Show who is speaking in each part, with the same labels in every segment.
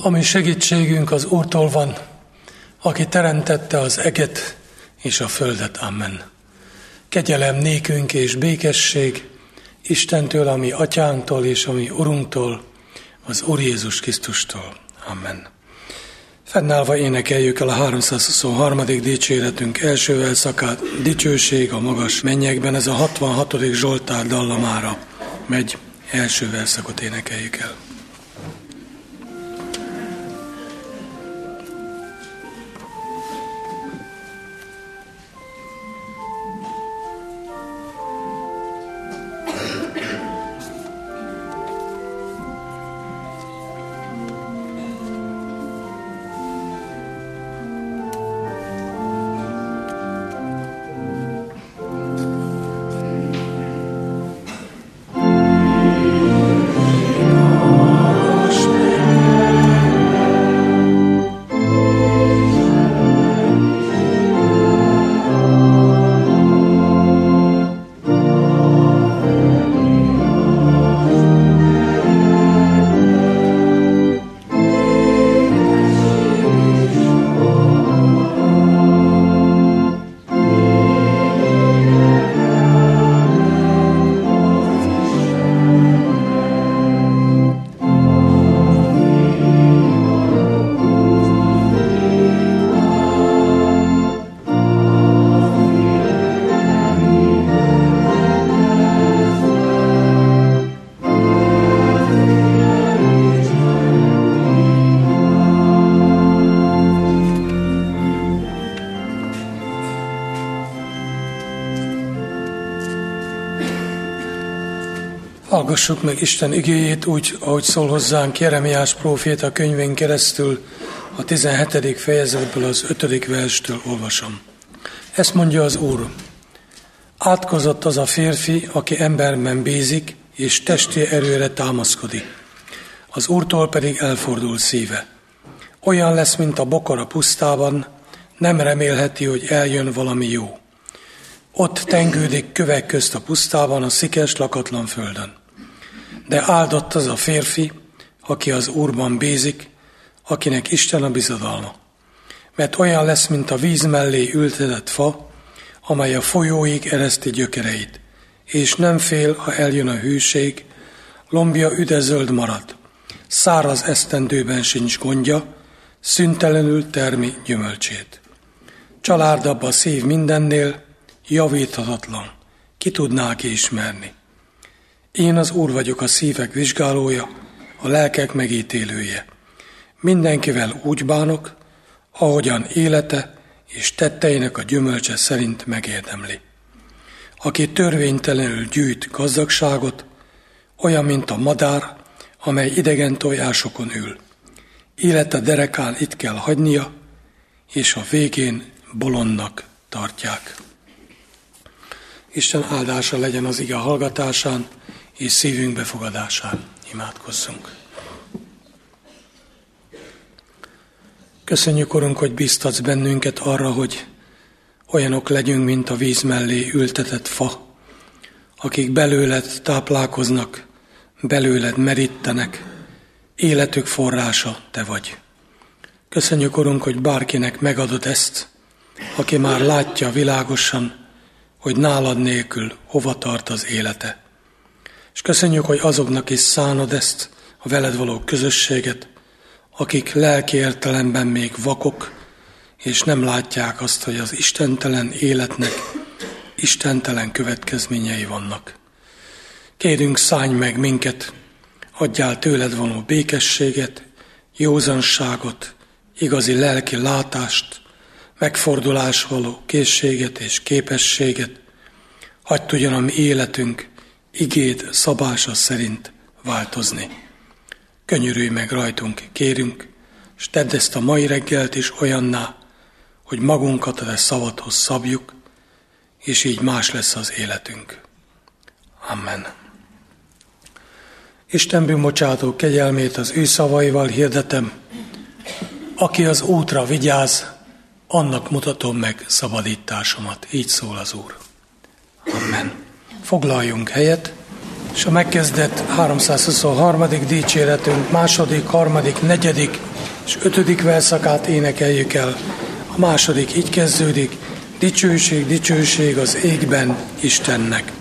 Speaker 1: Ami segítségünk az Úrtól van, aki teremtette az eget és a földet. Amen. Kegyelem nékünk és békesség Istentől, ami Atyánktól és ami Urunktól, az Úr Jézus Krisztustól. Amen. Fennállva énekeljük el a 323. dicséretünk első verszakát, dicsőség a magas mennyekben, ez a 66. Zsoltár dallamára megy, első verszakot énekeljük el. Hallgassuk meg Isten igéjét úgy, ahogy szól hozzánk Jeremiás próféta könyvén keresztül, a 17. fejezetből az 5. verstől olvasom. Ezt mondja az Úr: átkozott az a férfi, aki emberben bízik, és testi erőre támaszkodik. Az Úrtól pedig elfordul szíve. Olyan lesz, mint a bokor a pusztában, nem remélheti, hogy eljön valami jó. Ott tengődik kövek közt a pusztában, a szikes, lakatlan földön. De áldott az a férfi, aki az Úrban bízik, akinek Isten a bizodalma. Mert olyan lesz, mint a víz mellé ültetett fa, amely a folyóig ereszti gyökereit, és nem fél, ha eljön a hűség, lombja üdezöld marad, száraz esztendőben sincs gondja, szüntelenül termi gyümölcsét. Csalárdabb a szív mindennél, javíthatatlan, ki tudná kiismerni. Én az Úr vagyok, a szívek vizsgálója, a lelkek megítélője. Mindenkivel úgy bánok, ahogyan élete és tetteinek a gyümölcse szerint megérdemli. Aki törvénytelenül gyűjt gazdagságot, olyan, mint a madár, amely idegen tojásokon ül. Élete derekán itt kell hagynia, és a végén bolondnak tartják. Isten áldása legyen az ige hallgatásán és szívünk befogadásán. Imádkozzunk. Köszönjük, Urunk, hogy biztatsz bennünket arra, hogy olyanok legyünk, mint a víz mellé ültetett fa, akik belőled táplálkoznak, belőled merítenek, életük forrása te vagy. Köszönjük, Urunk, hogy bárkinek megadod ezt, aki már látja világosan, hogy nálad nélkül hova tart az élete. És köszönjük, hogy azoknak is szánod ezt, a veled való közösséget, akik lelki értelemben még vakok, és nem látják azt, hogy az istentelen életnek istentelen következményei vannak. Kérünk, szállj meg minket, adjál tőled való békességet, józanságot, igazi lelki látást, megfordulás való készséget és képességet, hadd tudjon a mi életünk igéd szabása szerint változni. Könyörülj meg rajtunk, kérünk, és tedd ezt a mai reggelt is olyanná, hogy magunkat a te szavadhoz szabjuk, és így más lesz az életünk. Amen. Isten bűnbocsátó kegyelmét az ő szavaival hirdetem, aki az útra vigyáz, annak mutatom meg szabadításomat. Így szól az Úr. Amen. Foglaljunk helyet, és a megkezdett 323. dicséretünk 2., 3., 4. és 5. verszakát énekeljük el. A második így kezdődik: dicsőség, dicsőség az égben Istennek.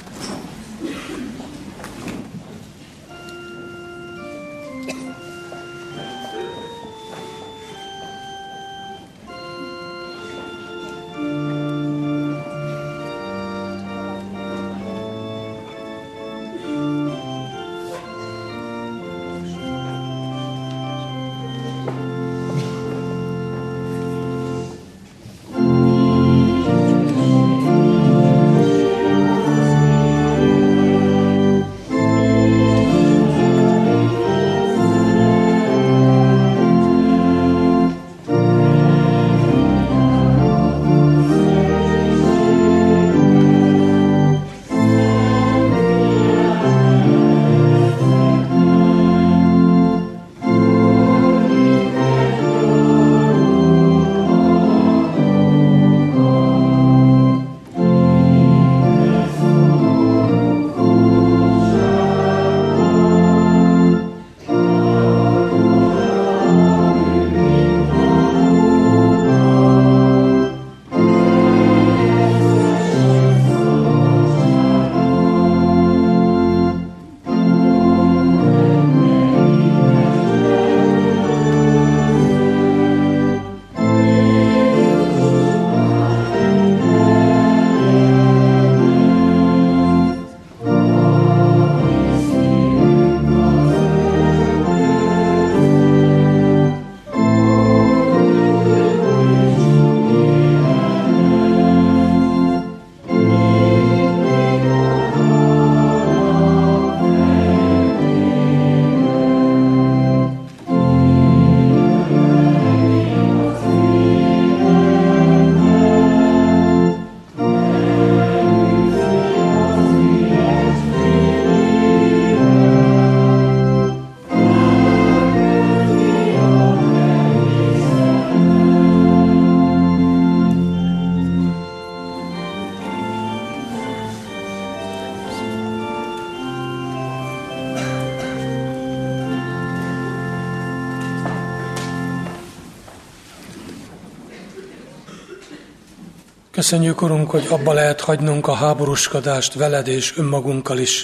Speaker 1: Köszönjük, Urunk, hogy abba lehet hagynunk a háborúskodást veled és önmagunkkal is,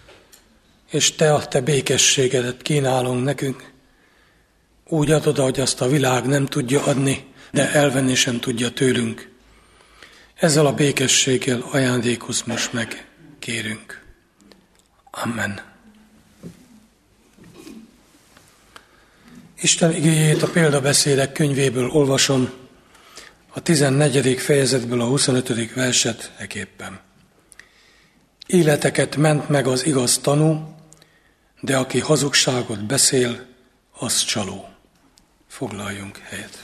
Speaker 1: és Te a Te békességedet kínálunk nekünk. Úgy adod, hogy azt a világ nem tudja adni, de elvenni sem tudja tőlünk. Ezzel a békességgel ajándékozz most meg, kérünk. Amen. Isten igéjét a példabeszédek könyvéből olvasom, a 14. fejezetből a 25. verset eképpen. Életeket ment meg az igaz tanú, de aki hazugságot beszél, az csaló. Foglaljunk helyet.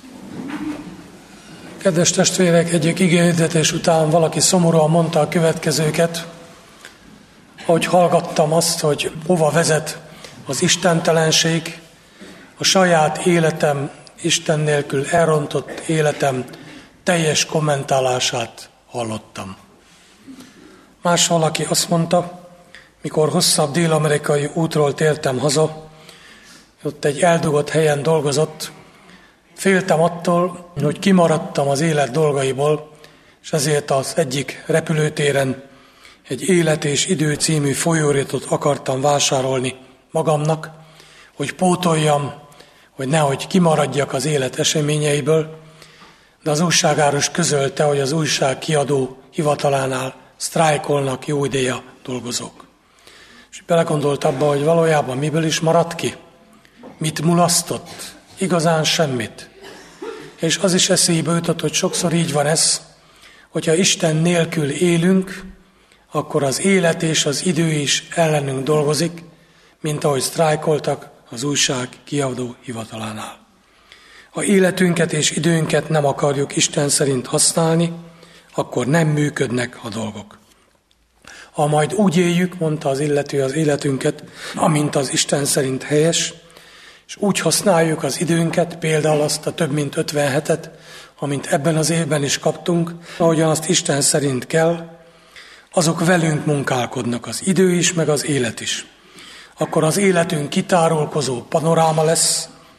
Speaker 1: Kedves testvérek, egyik igéhirdetés után valaki szomorúan mondta a következőket, ahogy hallgattam azt, hogy hova vezet az istentelenség, a saját életem, Isten nélkül elrontott életem teljes kommentálását hallottam. Más valaki azt mondta, mikor hosszabb dél-amerikai útról tértem haza, ott egy eldugott helyen dolgozott, féltem attól, hogy kimaradtam az élet dolgaiból, és ezért az egyik repülőtéren egy Élet és idő című folyóiratot akartam vásárolni magamnak, hogy pótoljam, hogy nehogy kimaradjak az élet eseményeiből, de az újságárus közölte, hogy az újság kiadó hivatalánál sztrájkolnak jó ideje dolgozók. És belegondolt abba, hogy valójában miből is maradt ki? Mit mulasztott? Igazán semmit. És az is eszébe jutott, hogy sokszor így van ez, hogyha Isten nélkül élünk, akkor az élet és az idő is ellenünk dolgozik, mint ahogy sztrájkoltak az újság kiadó hivatalánál. Ha életünket és időnket nem akarjuk Isten szerint használni, akkor nem működnek a dolgok. Ha majd úgy éljük, mondta az illető az életünket, amint az Isten szerint helyes, és úgy használjuk az időnket, például azt a több mint 57-et, amint ebben az évben is kaptunk, ahogyan azt Isten szerint kell, azok velünk munkálkodnak, az idő is, meg az élet is. Akkor az életünk kitárulkozó panoráma lesz,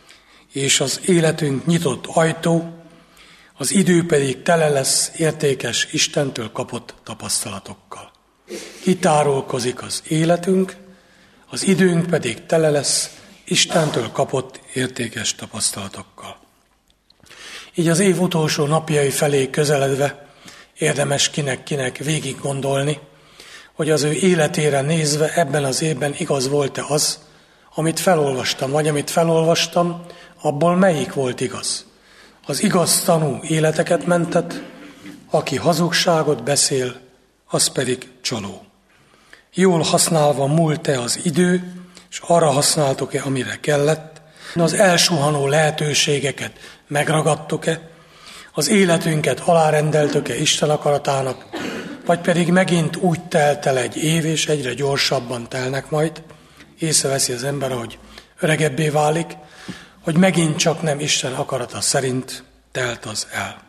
Speaker 1: és az életünk nyitott ajtó, az idő pedig tele lesz értékes Istentől kapott tapasztalatokkal. Kitárulkozik az életünk, az időnk pedig tele lesz Istentől kapott értékes tapasztalatokkal. Így az év utolsó napjai felé közeledve érdemes kinek-kinek végig gondolni, hogy az ő életére nézve ebben az évben igaz volt-e az, amit felolvastam, vagy amit felolvastam, abból melyik volt igaz. Az igaz tanú életeket mentett, aki hazugságot beszél, az pedig csaló. Jól használva múlt-e az idő, és arra használtuk-e, amire kellett, az elsuhanó lehetőségeket megragadtuk-e, az életünket alárendeltük-e Isten akaratának, vagy pedig megint úgy telt el egy év, és egyre gyorsabban telnek majd, észreveszi az ember, hogy öregebbé válik, hogy megint csak nem Isten akarata szerint telt az el.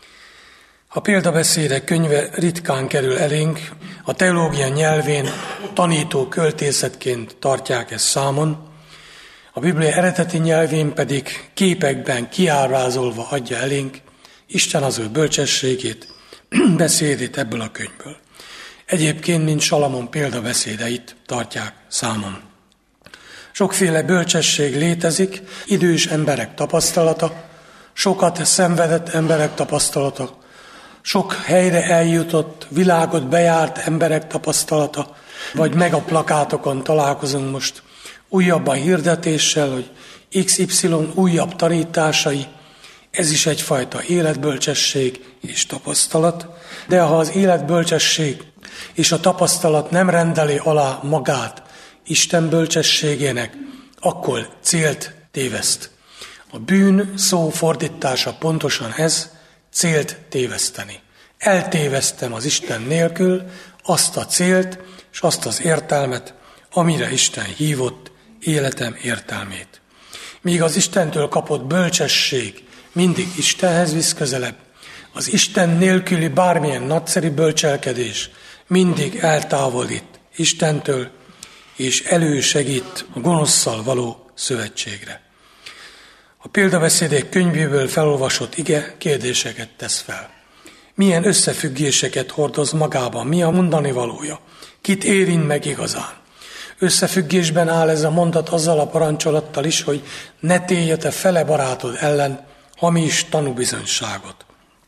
Speaker 1: A példabeszédek könyve ritkán kerül elénk, a teológia nyelvén tanító költészetként tartják ezt számon, a Biblia eredeti nyelvén pedig képekben kiábrázolva adja elénk Isten az ő bölcsességét, beszédét ebből a könyvből. Egyébként, mint Salamon példabeszédeit tartják számon. Sokféle bölcsesség létezik, idős emberek tapasztalata, sokat szenvedett emberek tapasztalata, sok helyre eljutott, világot bejárt emberek tapasztalata, vagy meg a plakátokon találkozunk most újabb a hirdetéssel, hogy XY újabb tanításai, ez is egyfajta életbölcsesség és tapasztalat, de ha az életbölcsesség és a tapasztalat nem rendeli alá magát Isten bölcsességének, akkor célt téveszt. A bűn szó fordítása pontosan ez, célt téveszteni. Eltévesztem az Isten nélkül azt a célt és azt az értelmet, amire Isten hívott, életem értelmét. Míg az Istentől kapott bölcsesség mindig Istenhez visz közelebb, az Isten nélküli bármilyen nagyszerű bölcselkedés mindig eltávolít Istentől, és elősegít a gonoszszal való szövetségre. A példabeszédek könyvéből felolvasott ige kérdéseket tesz fel. Milyen összefüggéseket hordoz magában, mi a mondani valója, kit érint meg igazán. Összefüggésben áll ez a mondat azzal a parancsolattal is, hogy ne téljed te fele barátod ellen hamis tanúbizonyságot.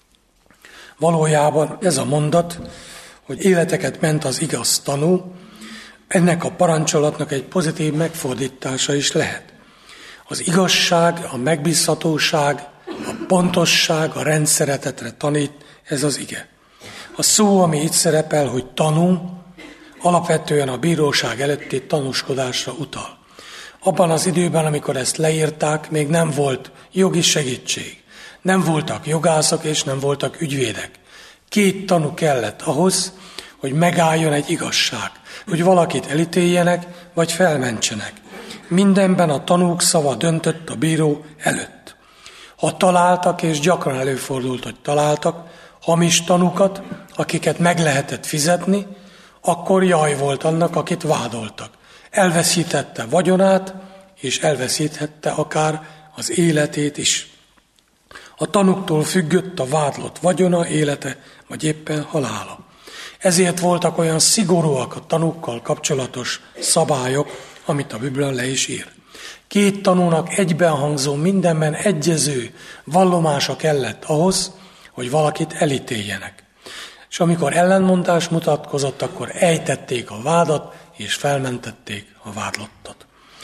Speaker 1: Valójában ez a mondat, hogy életeket ment az igaz tanú, ennek a parancsolatnak egy pozitív megfordítása is lehet. Az igazság, a megbízhatóság, a pontosság, a rendszeretetre tanít ez az ige. A szó, ami itt szerepel, hogy tanú, alapvetően a bíróság előtti tanúskodásra utal. Abban az időben, amikor ezt leírták, még nem volt jogi segítség. Nem voltak jogászok és nem voltak ügyvédek. 2 tanú kellett ahhoz, hogy megálljon egy igazság, hogy valakit elítéljenek, vagy felmentsenek. Mindenben a tanúk szava döntött a bíró előtt. Ha találtak, és gyakran előfordult, hogy találtak, hamis tanúkat, akiket meg lehetett fizetni, akkor jaj volt annak, akit vádoltak. Elveszítette vagyonát, és elveszíthette akár az életét is. A tanúktól függött a vádlott vagyona, élete, vagy éppen halála. Ezért voltak olyan szigorúak a tanúkkal kapcsolatos szabályok, amit a Biblia le is ír. 2 tanúnak egybenhangzó, mindenben egyező vallomása kellett ahhoz, hogy valakit elítéljenek. És amikor ellenmondás mutatkozott, akkor ejtették a vádat, és felmentették a vádlottat.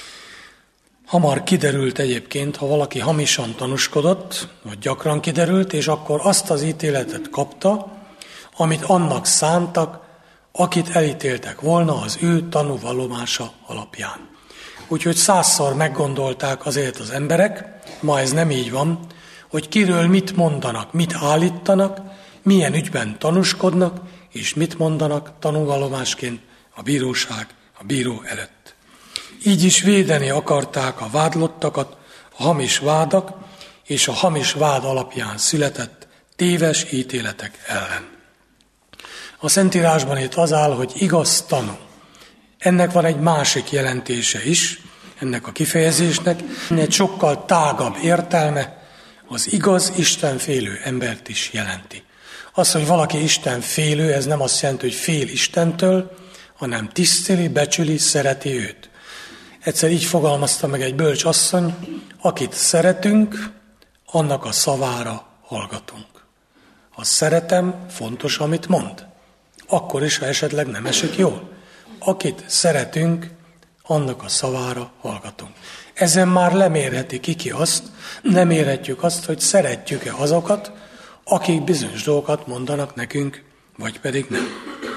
Speaker 1: Hamar kiderült egyébként, ha valaki hamisan tanúskodott, vagy gyakran kiderült, és akkor azt az ítéletet kapta, amit annak szántak, akit elítéltek volna az ő tanúvallomása alapján. Úgyhogy 100-szor meggondolták azért az emberek, ma ez nem így van, hogy kiről mit mondanak, mit állítanak, milyen ügyben tanúskodnak, és mit mondanak tanúvallomásként a bíróság, a bíró előtt. Így is védeni akarták a vádlottakat a hamis vádak és a hamis vád alapján született téves ítéletek ellen. A Szentírásban itt az áll, hogy igaz tanú. Ennek van egy másik jelentése is, ennek a kifejezésnek, egy sokkal tágabb értelme, az igaz, istenfélő embert is jelenti. Az, hogy valaki istenfélő, ez nem azt jelenti, hogy fél Istentől, hanem tiszteli, becsüli, szereti őt. Egyszer így fogalmazta meg egy bölcs asszony, akit szeretünk, annak a szavára hallgatunk. Ha szeretem, fontos, amit mond. Akkor is, ha esetleg nem esik jól. Akit szeretünk, annak a szavára hallgatunk. Ezen már lemérheti ki azt, nem érhetjük azt, hogy szeretjük-e azokat, akik bizonyos dolgokat mondanak nekünk, vagy pedig nem.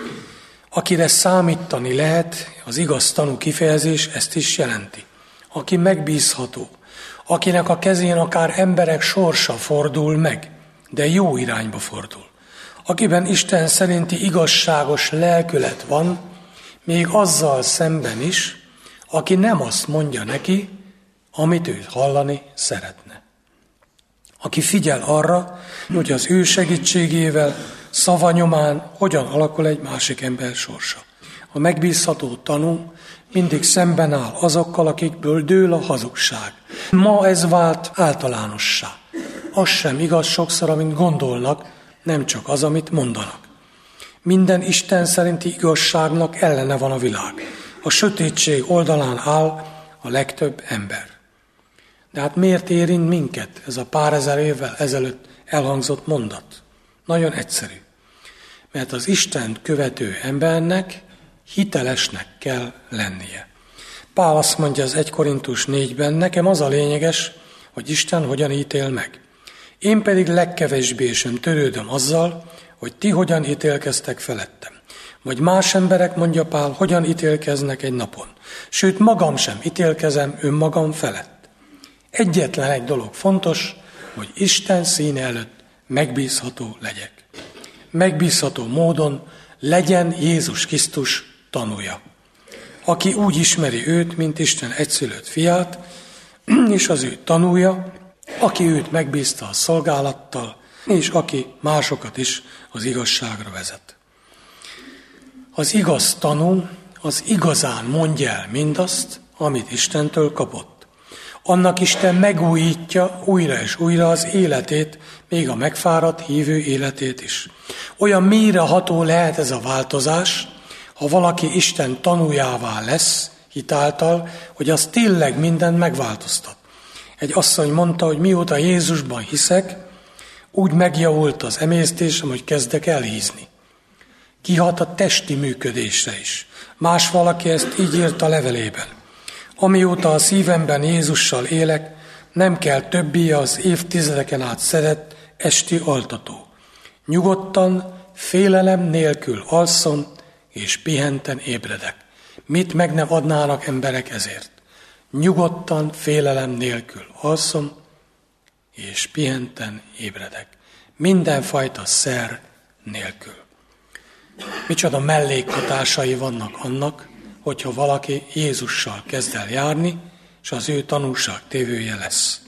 Speaker 1: Akire számítani lehet, az igaz tanú kifejezés ezt is jelenti. Aki megbízható, akinek a kezén akár emberek sorsa fordul meg, de jó irányba fordul. Akiben Isten szerinti igazságos lelkület van, még azzal szemben is, aki nem azt mondja neki, amit ő hallani szeretne. Aki figyel arra, hogy az ő segítségével, szava nyomán hogyan alakul egy másik ember sorsa. A megbízható tanú mindig szemben áll azokkal, akikből dől a hazugság. Ma ez vált általánossá. Az sem igaz sokszor, amit gondolnak, nem csak az, amit mondanak. Minden Isten szerinti igazságnak ellene van a világ. A sötétség oldalán áll a legtöbb ember. De hát miért érint minket ez a pár ezer évvel ezelőtt elhangzott mondat? Nagyon egyszerű. Mert az Istent követő embernek hitelesnek kell lennie. Pál azt mondja az 1 Korintus 4-ben, nekem az a lényeges, hogy Isten hogyan ítél meg. Én pedig legkevésbé sem törődöm azzal, hogy ti hogyan ítélkeztek felettem. Vagy más emberek, mondja Pál, hogyan ítélkeznek egy napon. Sőt, magam sem ítélkezem önmagam felett. Egyetlen egy dolog fontos, hogy Isten színe előtt megbízható legyek. Megbízható módon legyen Jézus Krisztus tanúja. Aki úgy ismeri őt, mint Isten egyszülött fiát, és az ő tanúja, aki őt megbízta a szolgálattal, és aki másokat is az igazságra vezet. Az igaz tanú az igazán mondja el mindazt, amit Istentől kapott. Annak Isten megújítja újra és újra az életét, még a megfáradt hívő életét is. Olyan mélyreható lehet ez a változás, ha valaki Isten tanújává lesz hitáltal, hogy az tényleg mindent megváltoztat. Egy asszony mondta, hogy mióta Jézusban hiszek, úgy megjavult az emésztésem, hogy kezdek elhízni. Kihat a testi működésre is. Más valaki ezt így írt a levelében. Amióta a szívemben Jézussal élek, nem kell többé az évtizedeken át szedett esti altató. Nyugodtan, félelem nélkül alszom, és pihenten ébredek. Mit meg ne adnának emberek ezért? Nyugodtan, félelem nélkül alszom, és pihenten ébredek. Mindenfajta szer nélkül. Micsoda mellékhatásai vannak annak, hogyha valaki Jézussal kezd el járni, és az ő tanúságtévője lesz.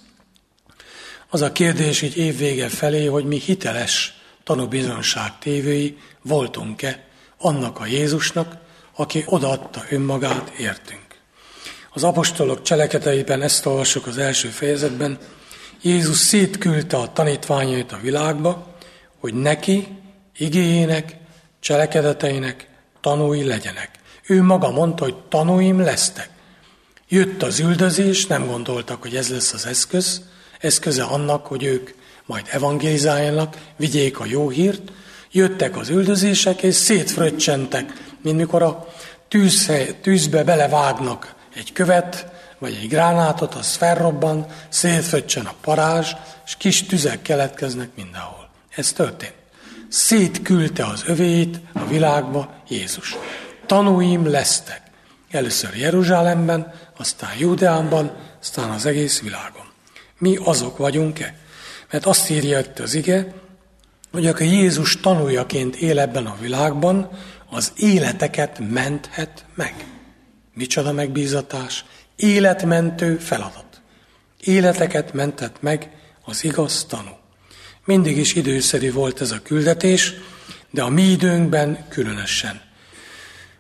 Speaker 1: Az a kérdés így évvége felé, hogy mi hiteles tanúbizonyságtévői voltunk-e annak a Jézusnak, aki odaadta önmagát értünk. Az apostolok cselekedeteiben ezt olvassuk az első fejezetben. Jézus szétküldte a tanítványait a világba, hogy neki, igéjének, cselekedeteinek tanúi legyenek. Ő maga mondta, hogy tanúim lesztek. Jött az üldözés, nem gondoltak, hogy ez lesz az eszköze annak, hogy ők majd evangelizáljanak, vigyék a jó hírt. Jöttek az üldözések, és szétfröccsentek, mint mikor a tűzbe belevágnak egy követ, vagy egy gránátot, az felrobban, szétfröccsen a parázs, és kis tüzek keletkeznek mindenhol. Ez történt. Szétküldte az övéit a világba Jézus. Tanúim lesztek. Először Jeruzsálemben, aztán Júdeánban, aztán az egész világon. Mi azok vagyunk-e? Mert azt írja itt az ige, hogy aki Jézus tanújaként él ebben a világban, az életeket menthet meg. Micsoda megbízatás? Életmentő feladat. Életeket menthet meg az igaz tanú. Mindig is időszerű volt ez a küldetés, de a mi időnkben különösen.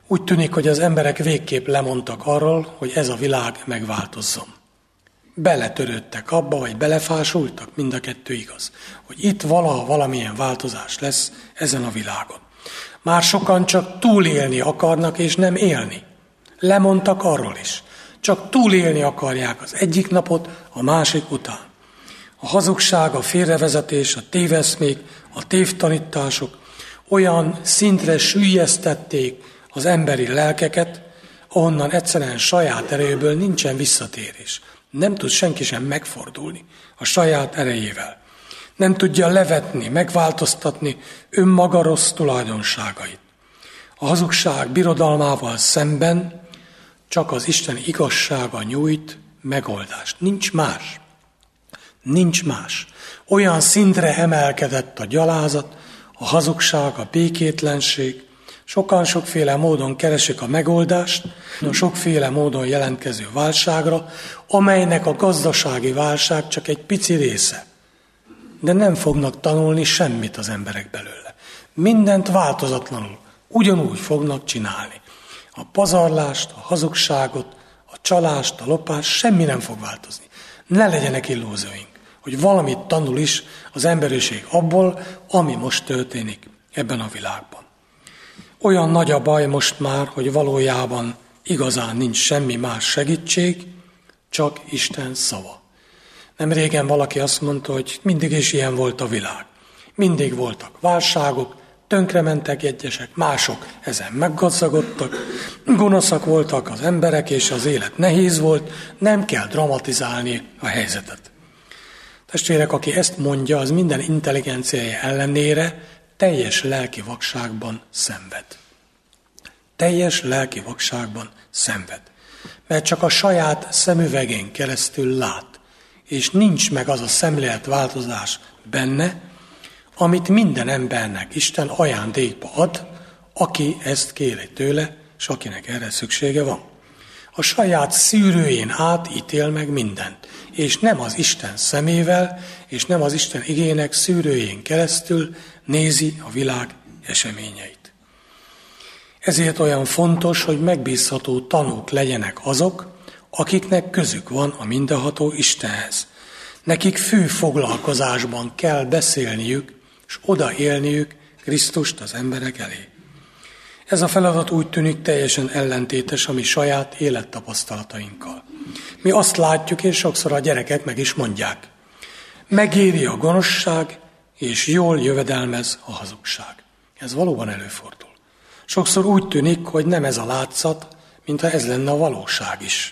Speaker 1: Úgy tűnik, hogy az emberek végképp lemondtak arról, hogy ez a világ megváltozzon. Beletörődtek abba, vagy belefásultak, mind a kettő igaz, hogy itt valaha valamilyen változás lesz ezen a világon. Már sokan csak túlélni akarnak, és nem élni. Lemondtak arról is. Csak túlélni akarják az egyik napot a másik után. A hazugság, a félrevezetés, a téveszmék, a tévtanítások olyan szintre süllyesztették az emberi lelkeket, ahonnan egyszerűen saját erejéből nincsen visszatérés. Nem tud senki sem megfordulni a saját erejével. Nem tudja levetni, megváltoztatni önmaga rossz tulajdonságait. A hazugság birodalmával szemben csak az Isten igazsága nyújt megoldást. Nincs más. Nincs más. Olyan szintre emelkedett a gyalázat, a hazugság, a békétlenség. Sokan sokféle módon keresik a megoldást, a sokféle módon jelentkező válságra, amelynek a gazdasági válság csak egy pici része. De nem fognak tanulni semmit az emberek belőle. Mindent változatlanul, ugyanúgy fognak csinálni. A pazarlást, a hazugságot, a csalást, a lopást, semmi nem fog változni. Ne legyenek illúzióink, hogy valamit tanul is az emberiség abból, ami most történik ebben a világban. Olyan nagy a baj most már, hogy valójában igazán nincs semmi más segítség, csak Isten szava. Nem régen valaki azt mondta, hogy mindig is ilyen volt a világ. Mindig voltak válságok, tönkrementek egyesek, mások ezen meggazdagodtak, gonoszak voltak az emberek, és az élet nehéz volt, nem kell dramatizálni a helyzetet. Testvérek, aki ezt mondja, az minden intelligenciája ellenére teljes lelki vakságban szenved. Teljes lelki vakságban szenved. Mert csak a saját szemüvegén keresztül lát, és nincs meg az a szemléletváltozás benne, amit minden embernek Isten ajándékba ad, aki ezt kéri tőle, és akinek erre szüksége van. A saját szűrőjén át ítél meg mindent, és nem az Isten szemével, és nem az Isten igének szűrőjén keresztül nézi a világ eseményeit. Ezért olyan fontos, hogy megbízható tanúk legyenek azok, akiknek közük van a mindenható Istenhez. Nekik fő foglalkozásban kell beszélniük, és odaélniük Krisztust az emberek elé. Ez a feladat úgy tűnik teljesen ellentétes a mi saját élettapasztalatainkkal. Mi azt látjuk, és sokszor a gyerekek meg is mondják. Megéri a gonoszság, és jól jövedelmez a hazugság. Ez valóban előfordul. Sokszor úgy tűnik, hogy nem ez a látszat, mintha ez lenne a valóság is.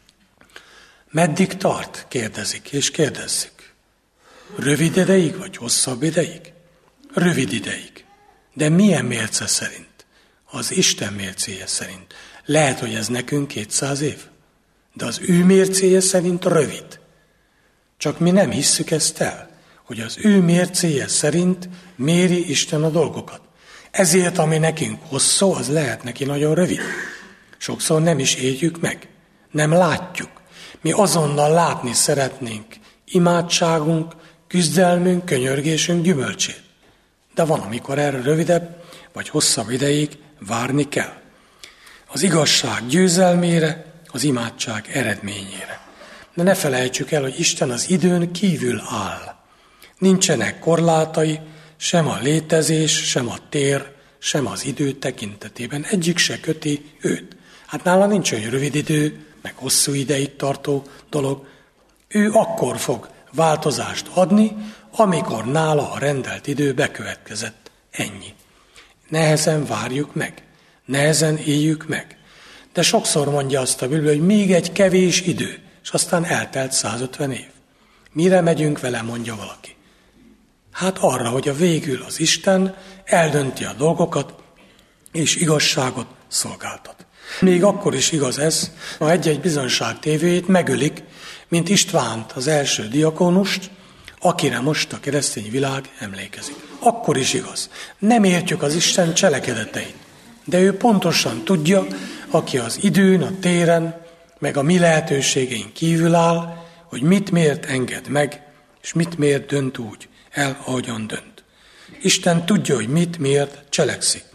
Speaker 1: Meddig tart? Kérdezik, és kérdezzük. Rövid ideig, vagy hosszabb ideig? Rövid ideig. De milyen mérce szerint? Az Isten mércéje szerint. Lehet, hogy ez nekünk 200 év, de az ő mércéje szerint rövid. Csak mi nem hisszük ezt el, hogy az ő mércéje szerint méri Isten a dolgokat. Ezért, ami nekünk hosszú, az lehet neki nagyon rövid. Sokszor nem is éljük meg, nem látjuk. Mi azonnal látni szeretnénk imádságunk, küzdelmünk, könyörgésünk gyümölcsét. De van, amikor erre rövidebb vagy hosszabb ideig várni kell. Az igazság győzelmére, az imádság eredményére. De ne felejtsük el, hogy Isten az időn kívül áll. Nincsenek korlátai, sem a létezés, sem a tér, sem az idő tekintetében. Egyik se köti őt. Hát nála nincs olyan rövid idő, meg hosszú ideig tartó dolog. Ő akkor fog változást adni, amikor nála a rendelt idő bekövetkezett. Ennyi. Nehezen várjuk meg, nehezen éljük meg. De sokszor mondja azt a Biblia, hogy még egy kevés idő, és aztán eltelt 150 év. Mire megyünk vele, mondja valaki? Hát arra, hogy a végül az Isten eldönti a dolgokat, és igazságot szolgáltat. Még akkor is igaz ez, ha egy-egy bizonyságtévőjét megölik, mint Istvánt, az első diakónust, akire most a keresztény világ emlékezik. Akkor is igaz. Nem értjük az Isten cselekedeteit, de ő pontosan tudja, aki az időn, a téren, meg a mi lehetőségeink kívül áll, hogy mit miért enged meg, és mit miért dönt úgy el, ahogyan dönt. Isten tudja, hogy mit miért cselekszik.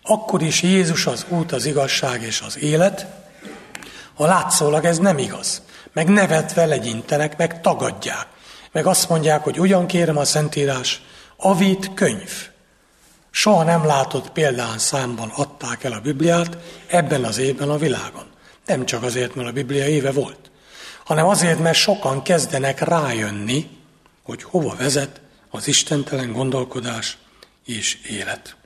Speaker 1: akkor is Jézus az út, az igazság és az élet, ha látszólag ez nem igaz. Meg nevetve legyintenek, meg tagadják. Meg azt mondják, hogy ugyan kérem a Szentírás, avít könyv. Soha nem látott példán számban adták el a Bibliát ebben az évben a világon. Nem csak azért, mert a Biblia éve volt, hanem azért, mert sokan kezdenek rájönni, hogy hova vezet az istentelen gondolkodás és élet.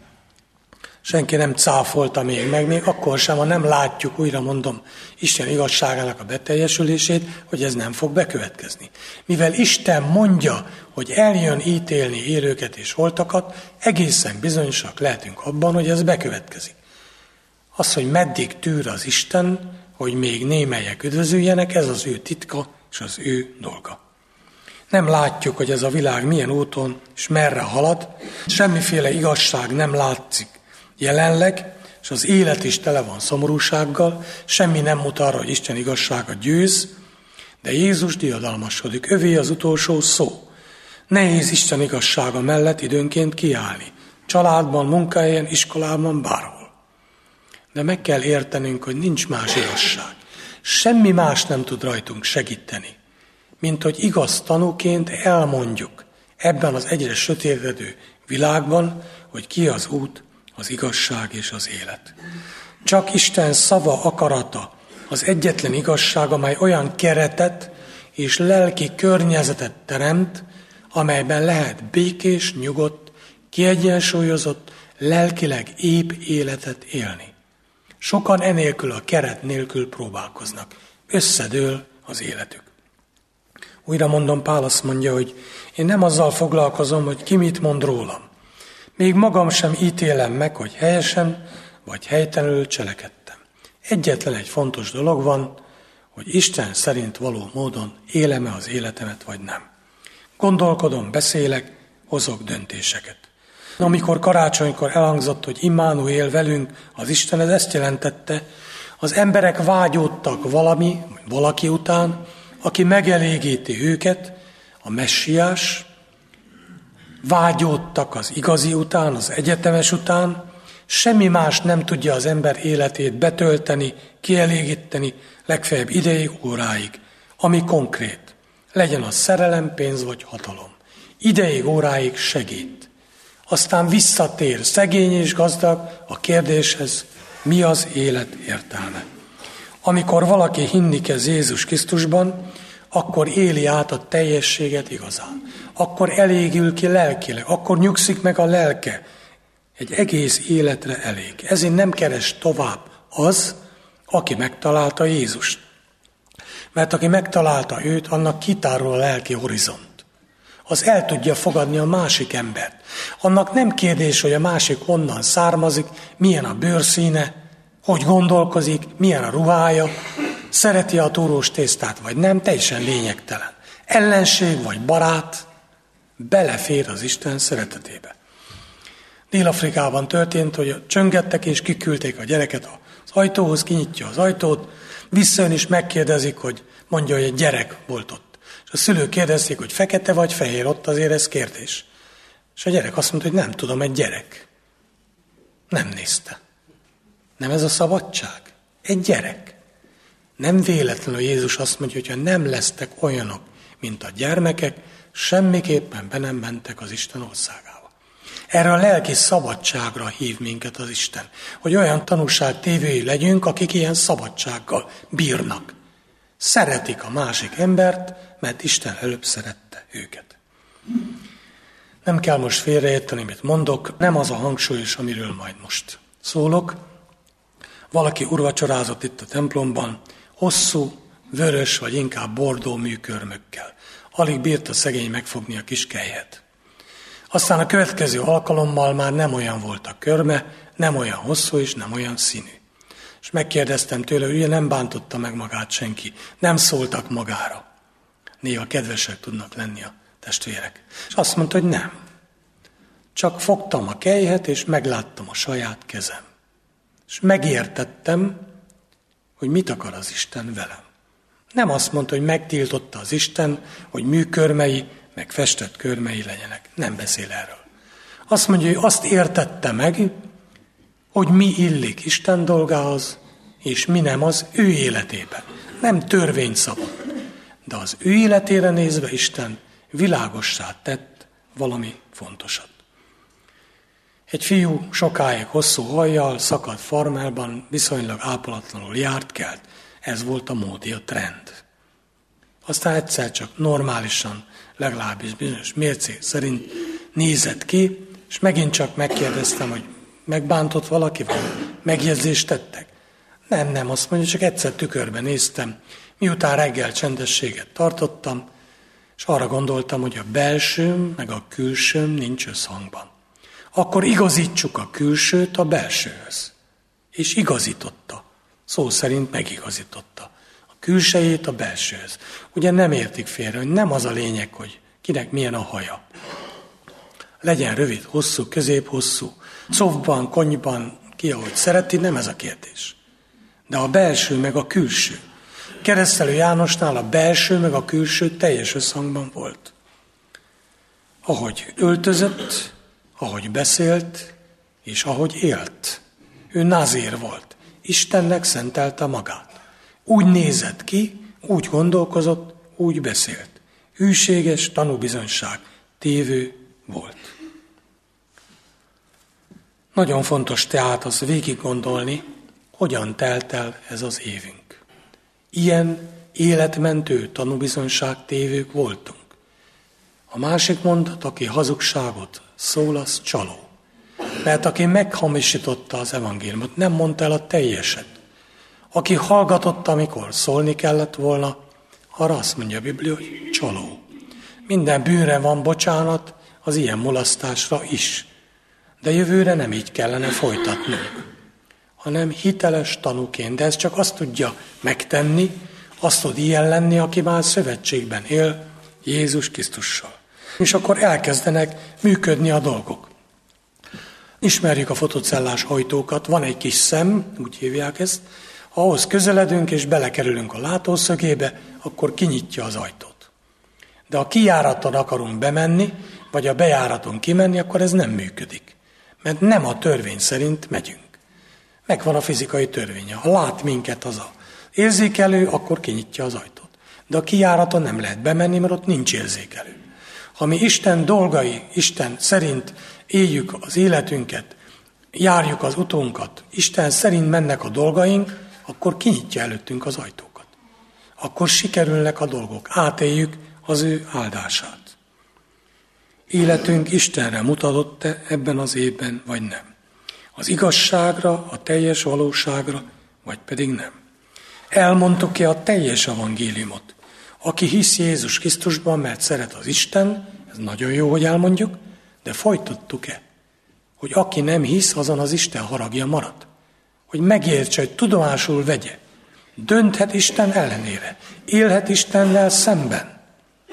Speaker 1: Senki nem cáfolta még akkor sem, ha nem látjuk, újra mondom, Isten igazságának a beteljesülését, hogy ez nem fog bekövetkezni. Mivel Isten mondja, hogy eljön ítélni élőket és holtakat, egészen bizonyosak lehetünk abban, hogy ez bekövetkezik. Az, hogy meddig tűr az Isten, hogy még némelyek üdvözüljenek, ez az ő titka és az ő dolga. Nem látjuk, hogy ez a világ milyen úton és merre halad, semmiféle igazság nem látszik jelenleg, és az élet is tele van szomorúsággal, semmi nem mutat arra, hogy Isten igazsága győz, de Jézus diadalmasodik, övé az utolsó szó. Nehéz Isten igazsága mellett időnként kiállni, családban, munkahelyen, iskolában, bárhol. De meg kell értenünk, hogy nincs más igazság. Semmi más nem tud rajtunk segíteni, mint hogy igaz tanúként elmondjuk ebben az egyre sötétedő világban, hogy ki az út, az igazság és az élet. Csak Isten szava, akarata az egyetlen igazság, amely olyan keretet és lelki környezetet teremt, amelyben lehet békés, nyugodt, kiegyensúlyozott, lelkileg épp életet élni. Sokan enélkül a keret nélkül próbálkoznak. Összedől az életük. Újra mondom, Pál azt mondja, hogy én nem azzal foglalkozom, hogy ki mit mond rólam. Még magam sem ítélem meg, hogy helyesen vagy helytelenül cselekedtem. Egyetlen egy fontos dolog van, hogy Isten szerint való módon élem-e az életemet, vagy nem. Gondolkodom, beszélek, hozok döntéseket. Amikor karácsonykor elhangzott, hogy Immanuél velünk, az Isten, ez ezt jelentette, az emberek vágyódtak valaki után, aki megelégíti őket, a messiás, vágyódtak az igazi után, az egyetemes után, semmi más nem tudja az ember életét betölteni, kielégíteni, legfeljebb ideig, óráig, ami konkrét. Legyen az szerelem, pénz vagy hatalom. Ideig, óráig segít. Aztán visszatér szegény és gazdag a kérdéshez, mi az élet értelme. Amikor valaki hinni kezd Jézus Krisztusban, akkor éli át a teljességet igazán. Akkor elégül ki lelkileg, akkor nyugszik meg a lelke. Egy egész életre elég. Ezért nem keres tovább az, aki megtalálta Jézust. Mert aki megtalálta őt, annak kitárul a lelki horizont. Az el tudja fogadni a másik embert. Annak nem kérdés, hogy a másik honnan származik, milyen a bőrszíne, hogy gondolkozik, milyen a ruhája, szereti a túrós tésztát, vagy nem, teljesen lényegtelen. Ellenség vagy barát belefér az Isten szeretetébe. Dél-Afrikában történt, hogy csöngettek és kiküldték a gyereket az ajtóhoz, kinyitja az ajtót, visszajön és megkérdezik, hogy mondja, hogy egy gyerek volt ott. És a szülők kérdezik, hogy fekete vagy fehér, ott azért ez kérdés. És a gyerek azt mondta, hogy nem tudom, egy gyerek. Nem nézte. Nem ez a szabadság? Egy gyerek. Nem véletlenül Jézus azt mondja, hogy ha nem lesztek olyanok, mint a gyermekek, semmiképpen be nem mentek az Isten országába. Erre a lelki szabadságra hív minket az Isten, hogy olyan tanúság tévői legyünk, akik ilyen szabadsággal bírnak. Szeretik a másik embert, mert Isten előbb szerette őket. Nem kell most félreérteni, amit mondok, nem az a hangsúlyos, amiről majd most szólok. Valaki urvacsorázott itt a templomban, hosszú, vörös vagy inkább bordó műkörmökkel. Alig bírta szegény megfogni a kis kelyhet. Aztán a következő alkalommal már nem olyan volt a körme, nem olyan hosszú és nem olyan színű. És megkérdeztem tőle, hogy ugye nem bántotta meg magát senki, nem szóltak magára. Néha kedvesek tudnak lenni a testvérek. És azt mondta, hogy nem. Csak fogtam a kelyhet, és megláttam a saját kezem. És megértettem, hogy mit akar az Isten velem. Nem azt mondta, hogy megtiltotta az Isten, hogy műkörmei, meg festett körmei legyenek. Nem beszél erről. Azt mondja, hogy azt értette meg, hogy mi illik Isten dolgához, és mi nem az ő életében. Nem törvényt szabott, de az ő életére nézve Isten világossá tett valami fontosat. Egy fiú sokáig hosszú hajjal, szakadt farmerban, viszonylag ápolatlanul járt, kelt. Ez volt a módi, a trend. Aztán egyszer csak normálisan, legalábbis bizonyos mércé szerint nézett ki, és megint csak megkérdeztem, hogy megbántott valaki, vagy megjegyzést tettek? Nem, azt mondja, csak egyszer tükörbe néztem, miután reggel csendességet tartottam, és arra gondoltam, hogy a belsőm meg a külsőm nincs összhangban. Akkor igazítsuk a külsőt a belsőhöz. És igazította. Szó szerint megigazította. A külsejét a belsőhöz. Ugye nem értik félre, hogy nem az a lényeg, hogy kinek milyen a haja. Legyen rövid, hosszú, középhosszú, szofban, konyban, ki ahogy szereti, nem ez a kérdés. De a belső meg a külső. Keresztelő Jánosnál a belső meg a külső teljes összhangban volt. Ahogy öltözött, ahogy beszélt, és ahogy élt. Ő nazír volt. Istennek szentelte magát. Úgy nézett ki, úgy gondolkozott, úgy beszélt. Hűséges tanúbizonyság tévő volt. Nagyon fontos tehát az végig gondolni, hogyan telt el ez az évünk. Ilyen életmentő tanúbizonyság tévők voltunk. A másik mondat, aki hazugságot szól, az csaló. Mert aki meghamisította az evangéliumot, nem mondta el a teljeset. Aki hallgatott, amikor szólni kellett volna, arra azt mondja a Biblia, hogy csaló. Minden bűnre van bocsánat, az ilyen mulasztásra is. De jövőre nem így kellene folytatnunk, hanem hiteles tanúként. De ez csak azt tudja megtenni, azt tud ilyen lenni, aki már szövetségben él Jézus Krisztussal. És akkor elkezdenek működni a dolgok. Ismerjük a fotocellás hajtókat, van egy kis szem, úgy hívják ezt, ha ahhoz közeledünk és belekerülünk a látószögébe, akkor kinyitja az ajtót. De ha kijáraton akarunk bemenni, vagy a bejáraton kimenni, akkor ez nem működik. Mert nem a törvény szerint megyünk. Megvan a fizikai törvénye. Ha lát minket az a érzékelő, akkor kinyitja az ajtót. De a kijáraton nem lehet bemenni, mert ott nincs érzékelő. Ha mi Isten dolgai, Isten szerint éljük az életünket, járjuk az utunkat, Isten szerint mennek a dolgaink, akkor kinyitja előttünk az ajtókat. Akkor sikerülnek a dolgok, átéljük az ő áldását. Életünk Istenre mutatott-e ebben az évben, vagy nem? Az igazságra, a teljes valóságra, vagy pedig nem? Elmondtuk-e a teljes evangéliumot? Aki hisz Jézus Krisztusban, mert szeret az Isten, ez nagyon jó, hogy elmondjuk, de folytattuk-e? Hogy aki nem hisz, azon az Isten haragja marad. Hogy megértse, hogy tudomásul vegye. Dönthet Isten ellenére. Élhet Istennel szemben.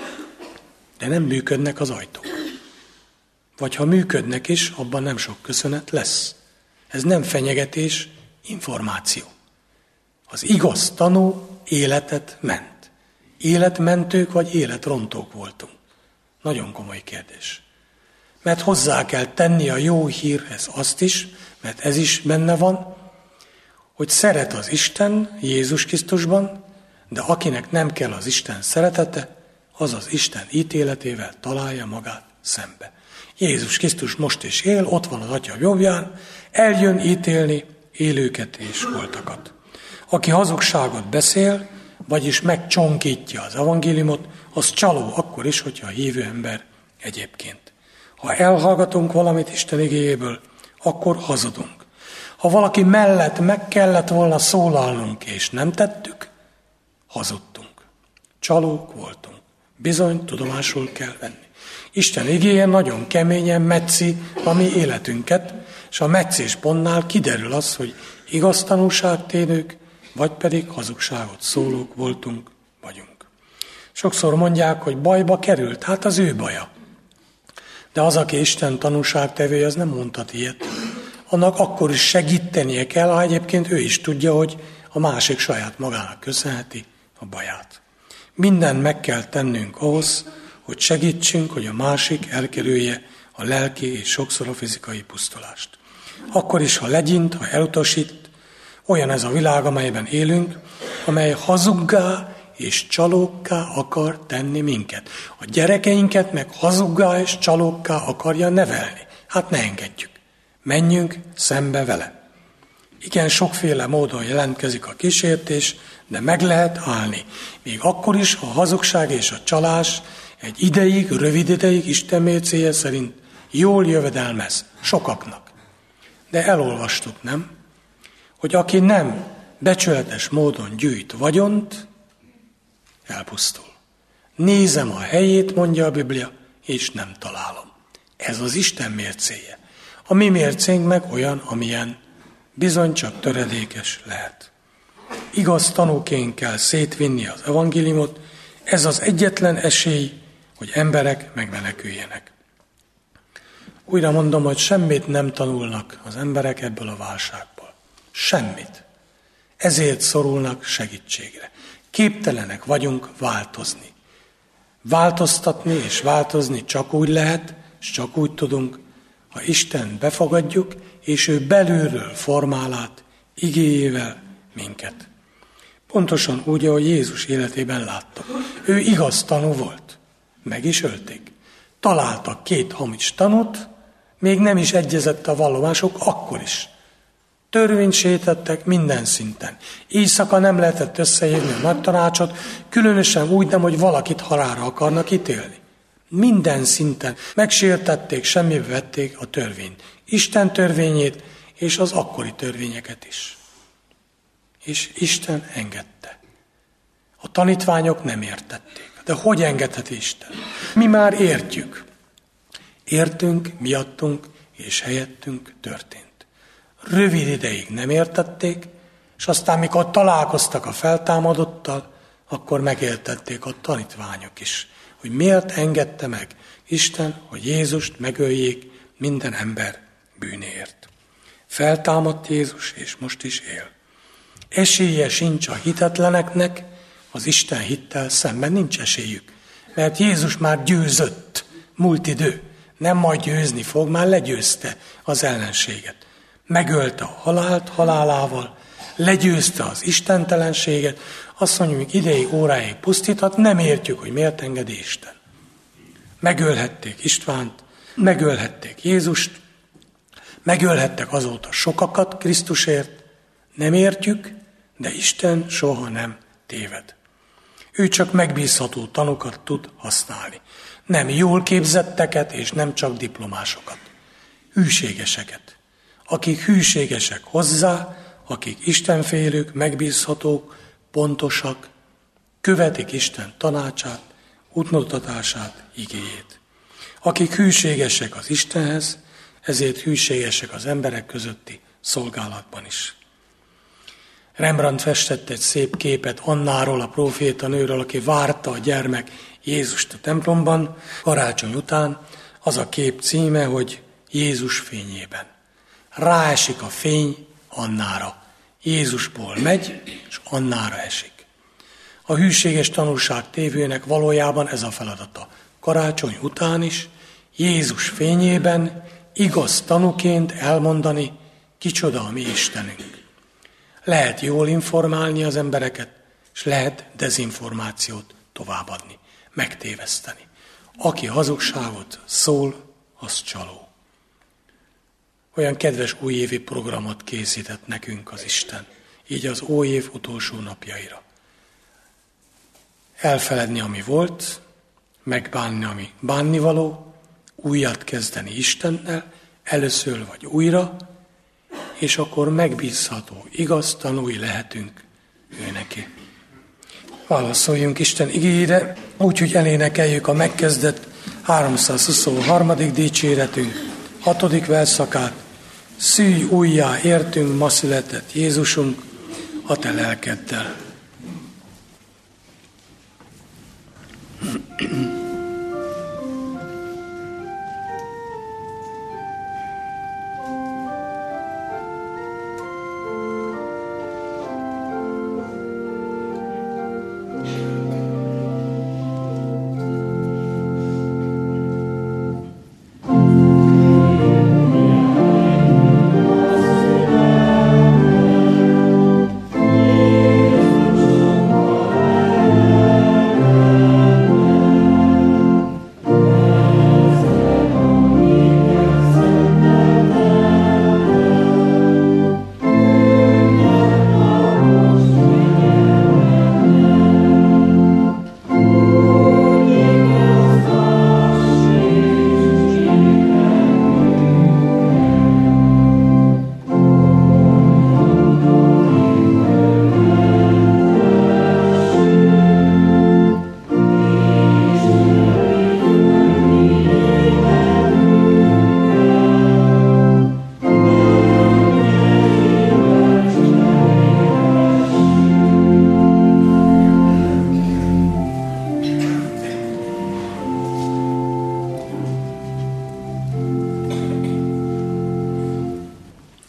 Speaker 1: De nem működnek az ajtók. Vagy ha működnek is, abban nem sok köszönet lesz. Ez nem fenyegetés, információ. Az igaz tanú életet ment. Életmentők vagy életrontók voltunk. Nagyon komoly kérdés. Mert hozzá kell tenni a jó hírhez azt is, mert ez is benne van, hogy szeret az Isten Jézus Krisztusban, de akinek nem kell az Isten szeretete, az az Isten ítéletével találja magát szembe. Jézus Krisztus most is él, ott van az Atya jobbján, eljön ítélni élőket és holtakat. Aki hazugságot beszél, vagyis megcsonkítja az evangéliumot, az csaló akkor is, hogyha a hívő ember egyébként. Ha elhallgatunk valamit Isten igéjéből, akkor hazudunk. Ha valaki mellett meg kellett volna szólalnunk, és nem tettük, hazudtunk. Csalók voltunk. Bizony tudomásul kell venni. Isten igéje nagyon keményen metszi a mi életünket, és a meccéspontnál kiderül az, hogy igaz tanúságtévők, vagy pedig hazugságot szólók voltunk, vagyunk. Sokszor mondják, hogy bajba került, hát az ő baja. De az, aki Isten tanúságtevője, az nem mondhat ilyet. Annak akkor is segítenie kell, ha egyébként ő is tudja, hogy a másik saját magának köszönheti a baját. Mindent meg kell tennünk ahhoz, hogy segítsünk, hogy a másik elkerülje a lelki és sokszor a fizikai pusztulást. Akkor is, ha legyint, ha elutasít, olyan ez a világ, amelyben élünk, amely hazuggá és csalókká akar tenni minket. A gyerekeinket meg hazuggá és csalókká akarja nevelni. Hát ne engedjük. Menjünk szembe vele. Igen, sokféle módon jelentkezik a kísértés, de meg lehet állni. Még akkor is, ha a hazugság és a csalás egy ideig, rövid ideig Isten mércéje szerint jól jövedelmez sokaknak. De elolvastuk, nem? Hogy aki nem becsületes módon gyűjt vagyont, elpusztul. Nézem a helyét, mondja a Biblia, és nem találom. Ez az Isten mércéje. A mi mércénk meg olyan, amilyen, bizony csak töredékes lehet. Igaz tanúként kell szétvinni az evangéliumot, ez az egyetlen esély, hogy emberek megmeneküljenek. Újra mondom, hogy semmit nem tanulnak az emberek ebből a válságból. Semmit. Ezért szorulnak segítségre. Képtelenek vagyunk változni. Változtatni és változni csak úgy lehet, és csak úgy tudunk, ha Isten befogadjuk, és ő belülről formál át igéjével minket. Pontosan úgy, ahogy Jézus életében láttak. Ő igaz tanú volt. Meg is ölték. Találtak 2 hamis tanút, még nem is egyezett a vallomások, akkor is. Törvényt sétettek minden szinten. Éjszaka nem lehetett összehívni a nagy tanácsot, különösen úgy nem, hogy valakit halálra akarnak ítélni. Minden szinten megsértették, semmibe vették a törvényt. Isten törvényét és az akkori törvényeket is. És Isten engedte. A tanítványok nem értették. De hogy engedheti Isten? Mi már értjük. Értünk, miattunk és helyettünk történt. Rövid ideig nem értették, és aztán, mikor találkoztak a feltámadottal, akkor megértették a tanítványok is, hogy miért engedte meg Isten, hogy Jézust megöljék minden ember bűnéért. Feltámadt Jézus, és most is él. Esélye sincs a hitetleneknek, az Isten hittel szemben nincs esélyük, mert Jézus már győzött, múlt idő, nem majd győzni fog, már legyőzte az ellenséget. Megölte a halált halálával, legyőzte az istentelenséget, azt mondjuk, hogy ideig, óráig pusztíthat, nem értjük, hogy miért engedi Isten. Megölhették Istvánt, megölhették Jézust, megölhettek azóta sokakat Krisztusért, nem értjük, de Isten soha nem téved. Ő csak megbízható tanukat tud használni. Nem jól képzetteket, és nem csak diplomásokat. Hűségeseket. Akik hűségesek hozzá, akik istenfélők, megbízhatók, pontosak, követik Isten tanácsát, útmutatását, igéjét. Akik hűségesek az Istenhez, ezért hűségesek az emberek közötti szolgálatban is. Rembrandt festett egy szép képet Annáról, a prófétanőről, aki várta a gyermek Jézust a templomban karácsony után. Az a kép címe, hogy Jézus fényében. Ráesik a fény Annára. Jézusból megy, és Annára esik. A hűséges tanúság tévőnek valójában ez a feladata. Karácsony után is Jézus fényében igaz tanúként elmondani, kicsoda a mi Istenünk. Lehet jól informálni az embereket, és lehet dezinformációt továbbadni, megtéveszteni. Aki hazugságot szól, az csaló. Olyan kedves újévi programot készített nekünk az Isten, így az óév utolsó napjaira. Elfeledni, ami volt, megbánni, ami bánnivaló, újat kezdeni Istennel, először vagy újra, és akkor megbízható, igaz tanúi lehetünk ő neki. Válaszoljunk Isten igéjére, úgyhogy elénekeljük a megkezdett 323. dicséretünk 6. verszakát. Szűj újjá értünk, ma született Jézusunk, a te lelkeddel.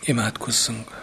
Speaker 1: Imádkozzunk.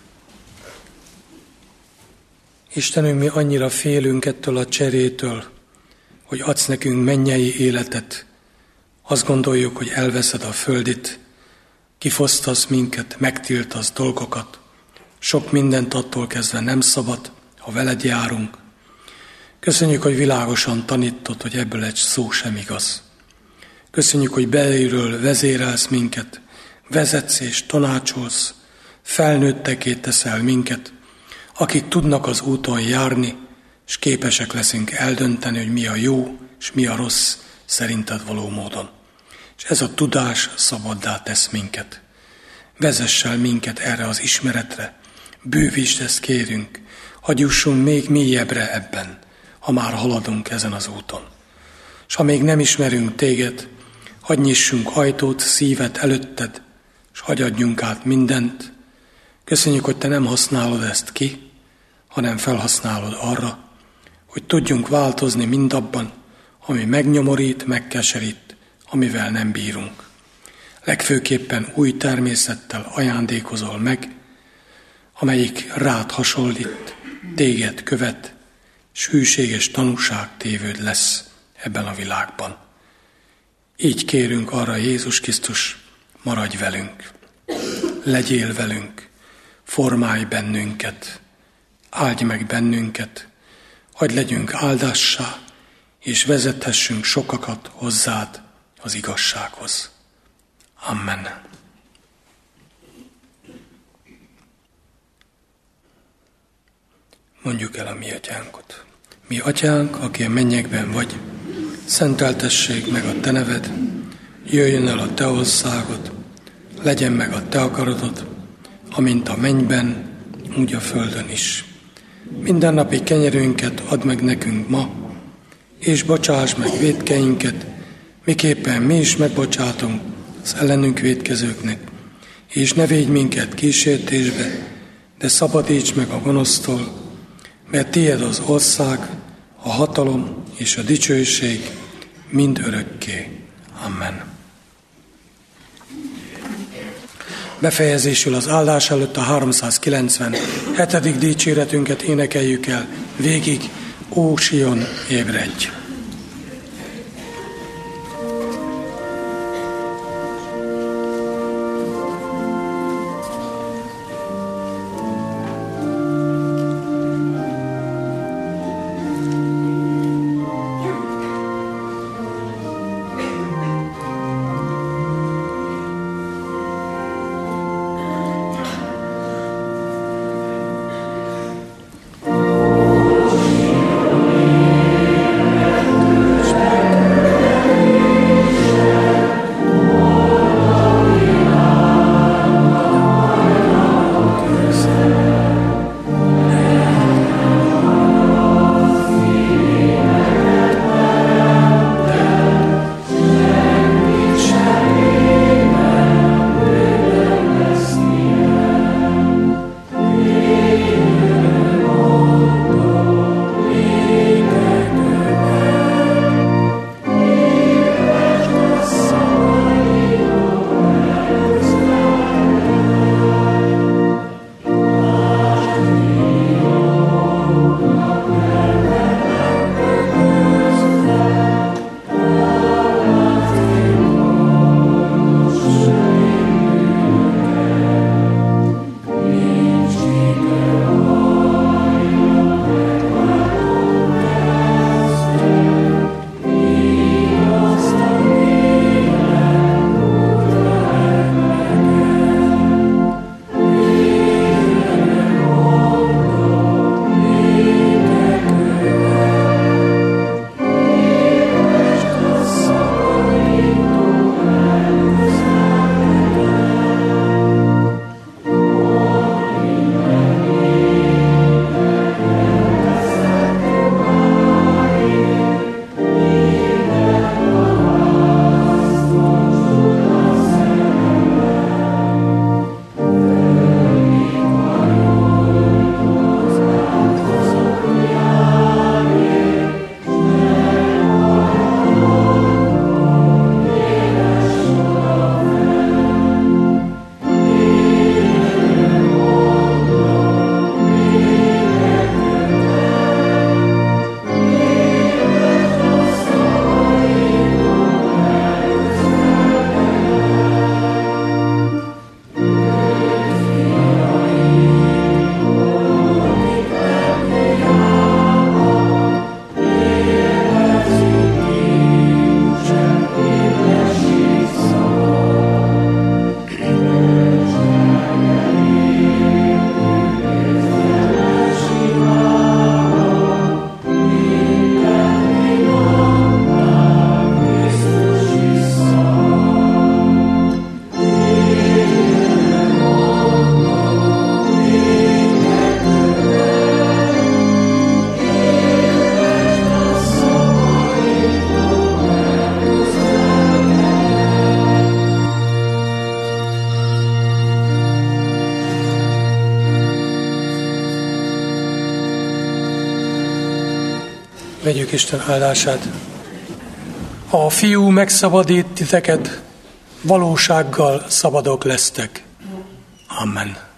Speaker 1: Istenünk, mi annyira félünk ettől a cserétől, hogy adsz nekünk mennyei életet. Azt gondoljuk, hogy elveszed a földit, kifosztasz minket, megtiltasz dolgokat. Sok mindent attól kezdve nem szabad, ha veled járunk. Köszönjük, hogy világosan tanítod, hogy ebből egy szó sem igaz. Köszönjük, hogy belülről vezérelsz minket, vezetsz és tanácsolsz, felnőtteké teszel minket, akik tudnak az úton járni, és képesek leszünk eldönteni, hogy mi a jó és mi a rossz szerinted való módon. És ez a tudás szabaddá tesz minket. Vezess el minket erre az ismeretre, bővítsd ezt kérünk, hadd jussunk még mélyebbre ebben, ha már haladunk ezen az úton. És ha még nem ismerünk téged, hadd nyissunk ajtót, szívet előtted, és hadd adjunk át mindent. Köszönjük, hogy te nem használod ezt ki, hanem felhasználod arra, hogy tudjunk változni mindabban, ami megnyomorít, megkeserít, amivel nem bírunk. Legfőképpen új természettel ajándékozol meg, amelyik rád hasonlít, téged követ, s hűséges tanúságtévőd lesz ebben a világban. Így kérünk arra, Jézus Krisztus, maradj velünk, legyél velünk, formálj bennünket, áldj meg bennünket, hadd legyünk áldássá, és vezethessünk sokakat hozzád az igazsághoz. Amen. Mondjuk el a mi atyánkot. Mi atyánk, aki a mennyekben vagy, szenteltessék meg a te neved, jöjjön el a te országod, legyen meg a te akaratod, amint a mennyben, úgy a földön is. Mindennapi kenyerünket add meg nekünk ma, és bocsáss meg vétkeinket, miképpen mi is megbocsátunk az ellenünk vétkezőknek, és ne védj minket kísértésbe, de szabadíts meg a gonosztól, mert tiéd az ország, a hatalom és a dicsőség mind örökké. Amen. Befejezésül az áldás előtt a 397. dicséretünket énekeljük el végig, ó Sion, ébredj! Kérjük Isten áldását. A Fiú megszabadít titeket, valósággal szabadok lesztek. Amen.